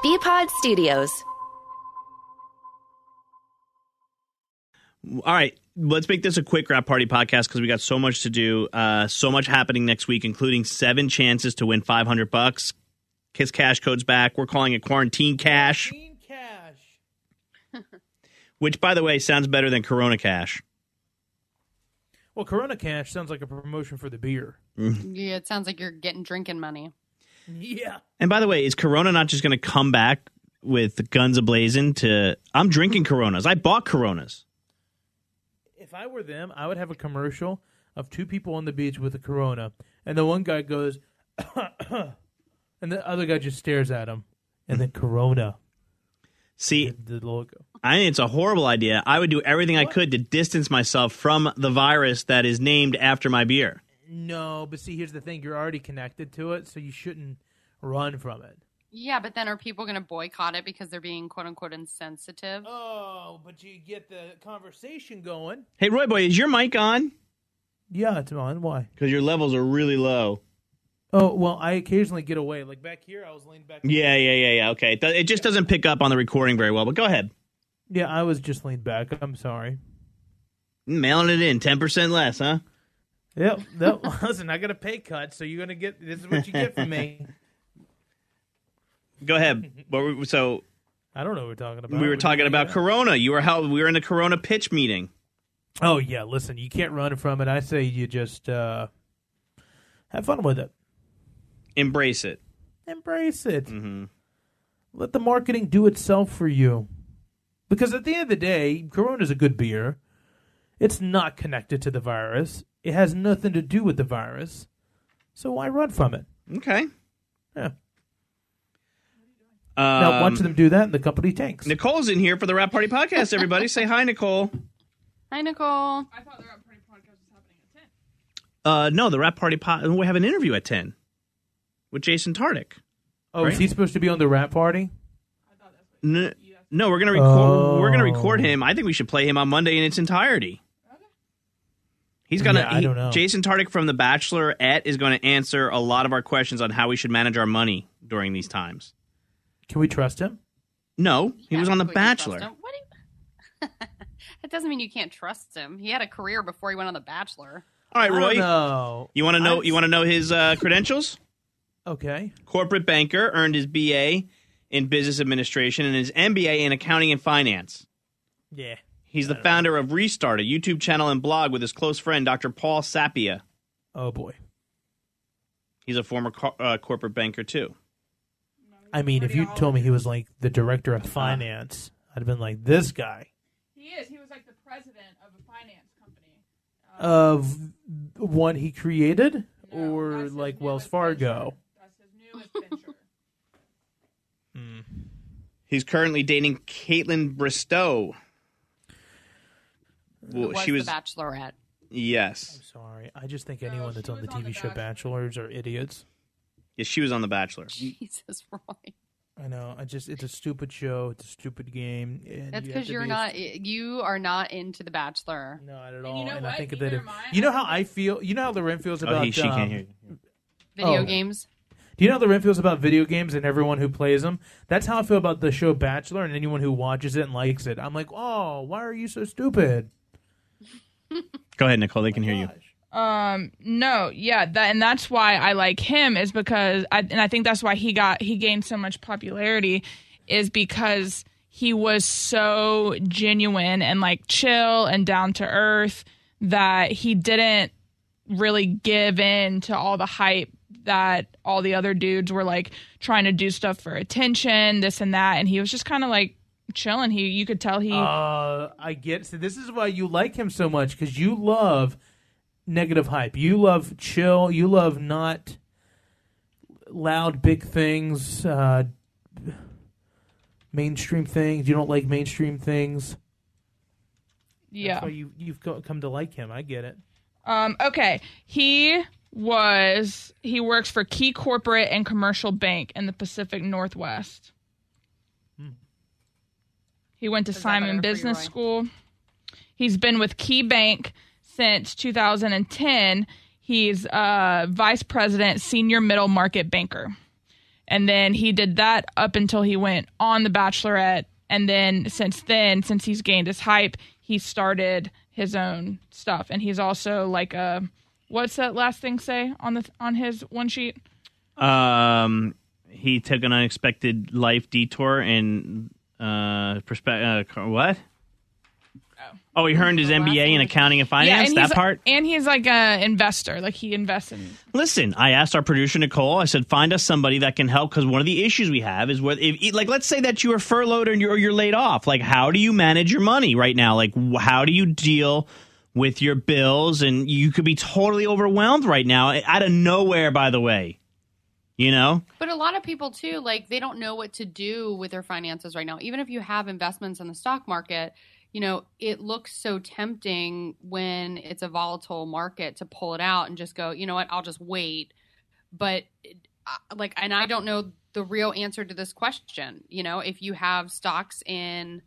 BPod Studios. All right, let's make this a quick Wrap Party podcast because we got so much to do, so much happening next week, including 7 chances to win $500. Kiss Cash code's back. We're calling it Quarantine Cash. Quarantine Cash. Which, by the way, sounds better than Corona Cash. Well, Corona Cash sounds like a promotion for the beer. Yeah, it sounds like you're getting drinking money. Yeah. And by the way, is Corona not just going to come back with guns a-blazing to... I'm drinking Coronas. I bought Coronas. If I were them, I would have a commercial of 2 people on the beach with a Corona, and the one guy goes, and the other guy just stares at him, and then Corona. See, the logo. I think it's a horrible idea. I would do everything I could to distance myself from the virus that is named after my beer. No, but see, here's the thing. You're already connected to it, so you shouldn't run from it. Yeah, but then are people going to boycott it because they're being quote-unquote insensitive? Oh, but you get the conversation going. Hey, Roy Boy, is your mic on? Yeah, it's on. Why? Because your levels are really low. Oh, well, I occasionally get away. Like back here, I was leaning back. Yeah. Okay. It just doesn't pick up on the recording very well, but go ahead. Yeah, I was just leaned back. I'm sorry. Mailing it in, 10% less, huh? Yep. No, listen, I got a pay cut, so you're going to get, this is what you get from me. Go ahead. So I don't know what we're talking about. we were talking about Corona. We were in the Corona pitch meeting. Oh, yeah, listen, you can't run from it. I say you just have fun with it. Embrace it. Embrace it. Mm-hmm. Let the marketing do itself for you. Because at the end of the day, Corona's a good beer. It's not connected to the virus. It has nothing to do with the virus. So why run from it? Okay. Yeah. Now watch them do that and the company tanks. Nicole's in here for the Wrap Party podcast, everybody. Say hi, Nicole. Hi, Nicole. I thought the Wrap Party podcast was happening at 10. No, the Wrap Party we have an interview at 10 with Jason Tardik. Oh, right? Is he supposed to be on the Wrap Party? I thought that's what No, we're gonna record. We're gonna record him. I think we should play him on Monday in its entirety. Okay. He's gonna. I don't know. Jason Tardik from The Bachelorette is going to answer a lot of our questions on how we should manage our money during these times. Can we trust him? No, he was on The Absolutely trust Bachelor. him. What do you... That doesn't mean you can't trust him. He had a career before he went on The Bachelor. All right, Roy. No. You want to know? You want to know his credentials? Okay. Corporate banker, earned his BA in business administration and his MBA in accounting and finance. Yeah. He's the founder of Restart, a YouTube channel and blog with his close friend, Dr. Paul Sapia. Oh, boy. He's a former corporate banker, too. I mean, if you told me he was like the director of finance, I'd have been like, this guy. He is. He was like the president of a finance company. Of one he created? No, Or that's his like Wells newest Fargo? venture. That's his newest venture. He's currently dating Caitlin Bristow. Well, Was she was The Bachelorette. yes, I'm sorry. I just think No, anyone that's she on the was on TV The show Bachelor. Bachelors are idiots. yes, she was on The Bachelor. Jesus, Roy. I know. It's a stupid show. It's a stupid game. And That's you have because to you're be not. You are not into The Bachelor. Not at And all. you know and I what? think Neither that am I. you know how I feel. You know how Loren feels about. She can't hear you. Video Oh. games. Do you know how Loren feels about video games and everyone who plays them? That's how I feel about the show Bachelor and anyone who watches it and likes it. I'm like, oh, why are you so stupid? Go ahead, Nicole. They can hear you. No, yeah, and that's why I like him is because I think that's why he gained so much popularity is because he was so genuine and like chill and down to earth that he didn't really give in to all the hype that all the other dudes were like trying to do stuff for attention, this and that, and he was just kind of like chilling. You could tell he. I get. So this is why you like him so much because you love negative hype. You love chill. You love not loud, big things, mainstream things. You don't like mainstream things. Yeah. That's why you've come to like him. I get it. Okay. He works for Key Corporate and Commercial Bank in the Pacific Northwest. He went to Is that Simon better for you, Business Roy? School. He's been with Key Bank since 2010. He's vice president, senior middle market banker. And then he did that up until he went on The Bachelorette. And then, since he's gained his hype, he started his own stuff. And he's also like a, what's that last thing say on his one sheet? He took an unexpected life detour and what? Oh, he earned his MBA in accounting and finance. Yeah, that part. And he's like an investor. Like he invests in. Listen, I asked our producer Nicole. I said, find us somebody that can help, because one of the issues we have is like, let's say that you are furloughed or you're laid off. Like, how do you manage your money right now? Like, how do you deal with your bills? And you could be totally overwhelmed right now, out of nowhere. By the way, you know. But a lot of people too, like they don't know what to do with their finances right now. Even if you have investments in the stock market. You know, it looks so tempting when it's a volatile market to pull it out and just go, you know what, I'll just wait. But and I don't know the real answer to this question. You know, if you have stocks that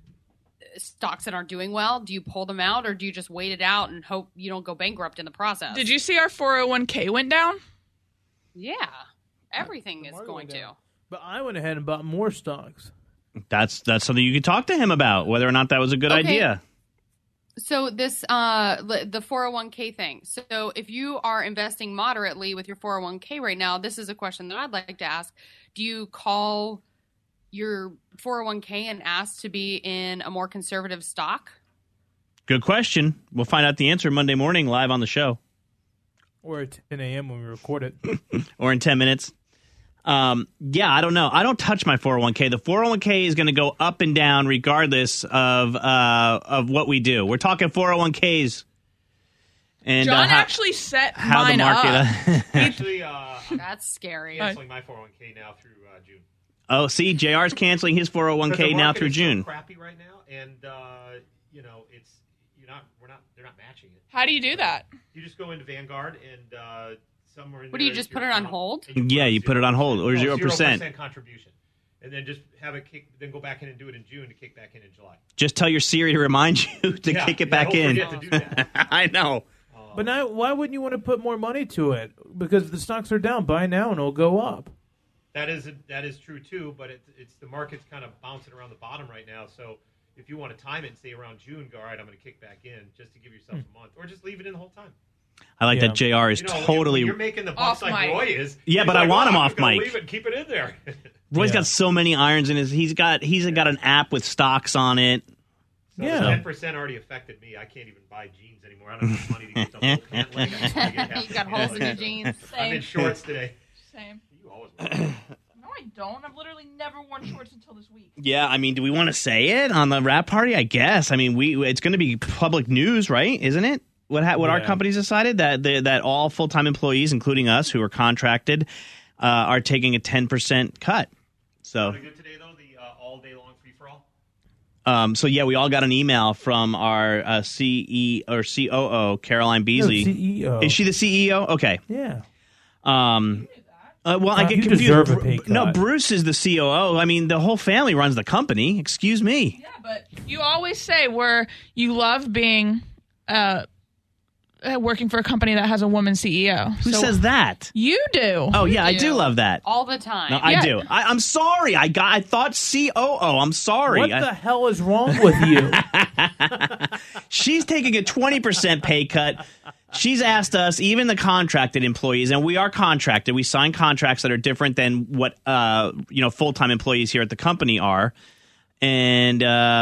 aren't doing well, do you pull them out or do you just wait it out and hope you don't go bankrupt in the process? Did you see our 401k went down? Yeah, everything is going to. But I went ahead and bought more stocks. That's something you could talk to him about, whether or not that was a good idea. So this, the 401k thing. So if you are investing moderately with your 401k right now, this is a question that I'd like to ask. Do you call your 401k and ask to be in a more conservative stock? Good question. We'll find out the answer Monday morning live on the show. Or at 10 a.m. when we record it. Or in 10 minutes. Yeah, I don't know. I don't touch my 401k. The 401k is going to go up and down regardless of what we do. We're talking 401ks. And John actually set how mine the market, up. Actually, That's scary. canceling my 401k now through June. Oh, see, JR's canceling his 401k now through June. So crappy right now, and you know, they're not matching it. How do you do that? You just go into Vanguard and somewhere in What do you just put it on hold? Yeah, you put it on hold or 0%. 0% contribution, and then just have it kick. Then go back in and do it in June to kick back in July. Just tell your Siri to remind you to kick it back in. Don't forget to do that. I know. But now, why wouldn't you want to put more money to it? Because the stocks are down. Buy now and it'll go up. That is true too, but it's the market's kind of bouncing around the bottom right now. So if you want to time it and say around June, go, all right, I'm going to kick back in just to give yourself a month, or just leave it in the whole time. I like that JR is totally. You're making the bucks like mic. Roy is. Yeah, but I want him off mic. Leave it, keep it in there. Roy's got so many irons in his. He's got an app with stocks on it. So Yeah. 10% already affected me. I can't even buy jeans anymore. I don't have money to get the whole pant leg. You got holes in your jeans. I'm in shorts today. Same. You always wear No, I don't. I've literally never worn shorts until this week. Yeah, I mean, do we want to say it on the wrap party? I guess. I mean, it's going to be public news, right? Isn't it? What our company's decided that all full-time employees, including us who are contracted, are taking a 10% cut. So. good today though. The all day long free for all. So yeah, we all got an email from our CE or COO, Caroline Beasley. No, CEO. Is she the CEO? Okay. Yeah. Well, I get You confused. deserve a pay cut. No, Bruce is the COO. I mean, the whole family runs the company. Excuse me. Yeah, but you always say where you love being working for a company that has a woman CEO. Who says that? You do. Oh yeah, I do. do love that. All the time. No, I do. I'm sorry. I thought COO. I'm sorry. What the hell is wrong with you? She's taking a 20% pay cut. She's asked us, even the contracted employees, and we are contracted. We sign contracts that are different than what full-time employees here at the company are. And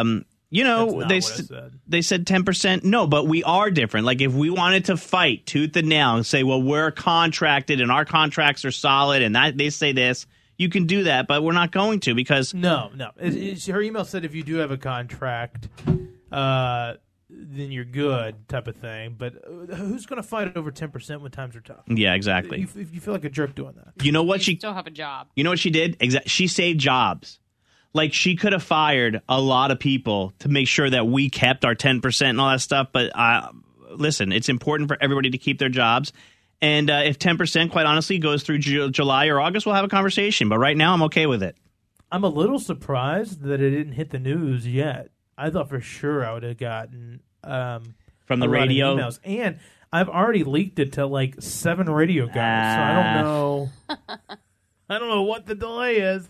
they said 10%. No, but we are different. Like if we wanted to fight tooth and nail and say, well, we're contracted and our contracts are solid and that they say this, you can do that, but we're not going to because No. Her email said if you do have a contract, then you're good type of thing. But who's going to fight over 10% when times are tough? Yeah, exactly. You feel like a jerk doing that. You know what You still have a job. You know what she did? She saved jobs. Like she could have fired a lot of people to make sure that we kept our 10% and all that stuff. But listen, it's important for everybody to keep their jobs. And if 10%, quite honestly, goes through July or August, we'll have a conversation. But right now, I'm okay with it. I'm a little surprised that it didn't hit the news yet. I thought for sure I would have gotten From the a lot of radio. emails. And I've already leaked it to like 7 radio guys, so I don't know. I don't know what the delay is.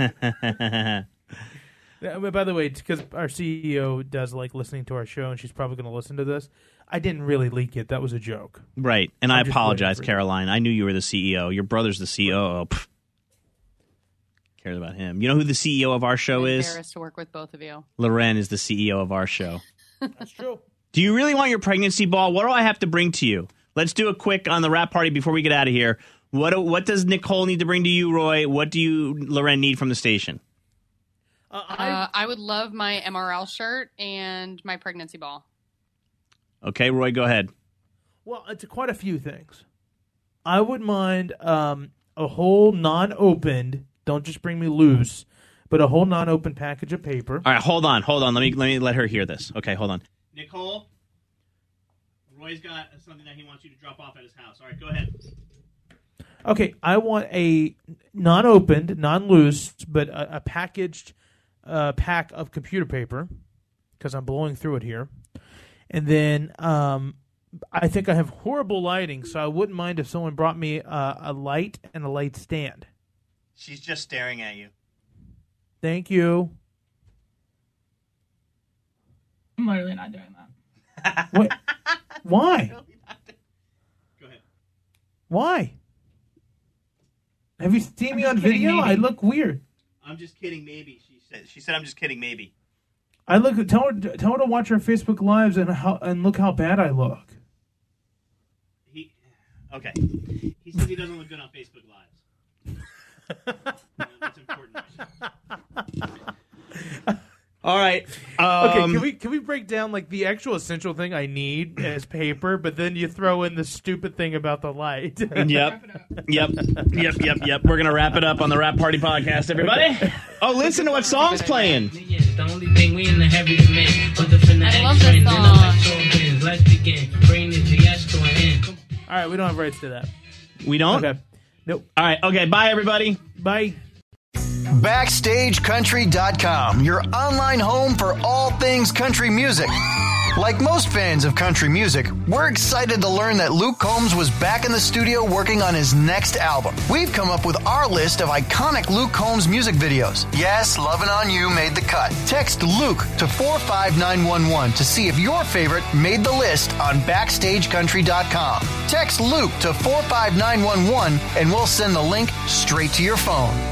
By the way, because our CEO does like listening to our show, and she's probably going to listen to this. I didn't really leak it. That was a joke. Right. And I apologize, Caroline. I knew you were the CEO. Your brother's the COO. Pfft. Cares about him. You know who the CEO of our show I'm is? embarrassed to work with both of you. Loren is the CEO of our show. That's true. Do you really want your pregnancy ball? What do I have to bring to you? Let's do a quick on the wrap party before we get out of here. What does Nicole need to bring to you, Roy? What do you, Loren, need from the station? I would love my MRL shirt and my pregnancy ball. Okay, Roy, go ahead. Well, it's quite a few things. I would mind a whole non-opened, don't just bring me loose, but a whole non-open package of paper. All right, hold on. Let me let her hear this. Okay, hold on. Nicole, Roy's got something that he wants you to drop off at his house. All right, go ahead. Okay, I want a non-opened, non-loose, but a packaged pack of computer paper, because I'm blowing through it here. And then I think I have horrible lighting, so I wouldn't mind if someone brought me a light and a light stand. She's just staring at you. Thank you. I'm literally not doing that. Wait, why? Go ahead. Why? Have you seen me on kidding, video? maybe. I look weird. I'm just kidding, maybe. She said I'm just kidding, maybe. I look. Tell her to watch our Facebook lives and look how bad I look. Okay. He says he doesn't look good on Facebook Lives. That's important. All right. Okay, can we break down like the actual essential thing I need as paper, but then you throw in the stupid thing about the light? Yep. We're gonna wrap it up on the Wrap Party podcast, everybody. Okay. Oh, listen to what song's playing. I love this song. Let's begin. Bring the fiasco in. All right, we don't have rights to that. We don't? Okay. Nope. All right. Okay. Bye, everybody. Bye. BackstageCountry.com, your online home for all things country music. Like most fans of country music, we're excited to learn that Luke Combs was back in the studio working on his next album. We've come up with our list of iconic Luke Combs music videos. Yes, Lovin' On You made the cut. Text Luke to 45911 to see if your favorite made the list on BackstageCountry.com. Text Luke to 45911 and we'll send the link straight to your phone.